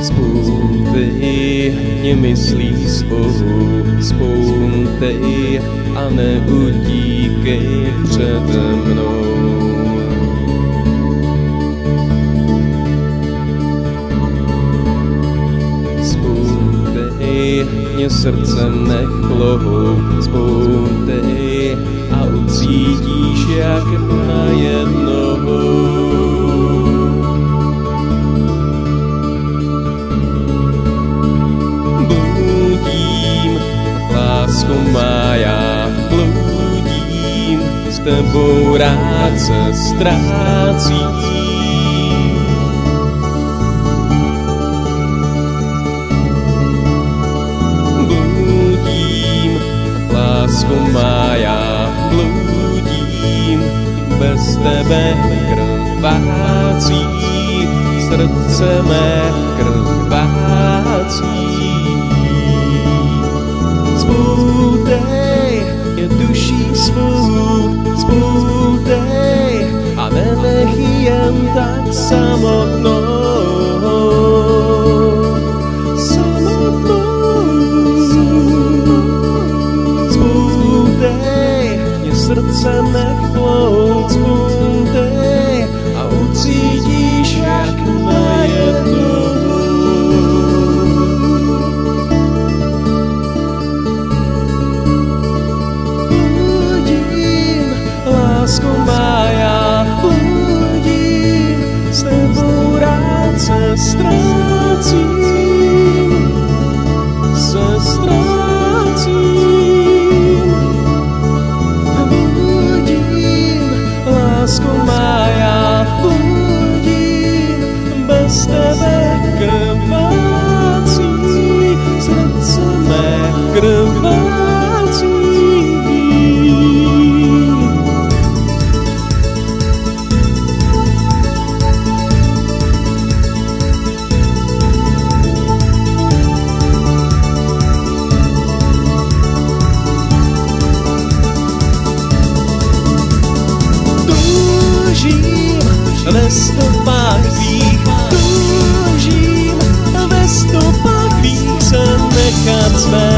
Vzpůntej, nemyslí svou, vzpůntej a neutíkej přede mnou. Vzpůntej, mě srdce nechlohou, vzpůntej a ucítíš, jak najednou. Lásko má, já bludím, s tebou rád se ztrácím. Bludím, lásko má, já bludím, bez tebe krvácí, srdce mé krvácí. Vzpůntej, je duší svou, vzpůntej a nenech jen tak samotnou. Vzpůntej, mě srdce nech plout, vzpůntej a ucítíš, jak najednou. Lásko má, já bludím, s tebou rád se ztrácím, se ztrácím. Bludím, lásko má, já bludím, bez tebe krvácí, srdce mé krvácí. Ve stopách tvých toužím, ve stopách tvých se nechat svést.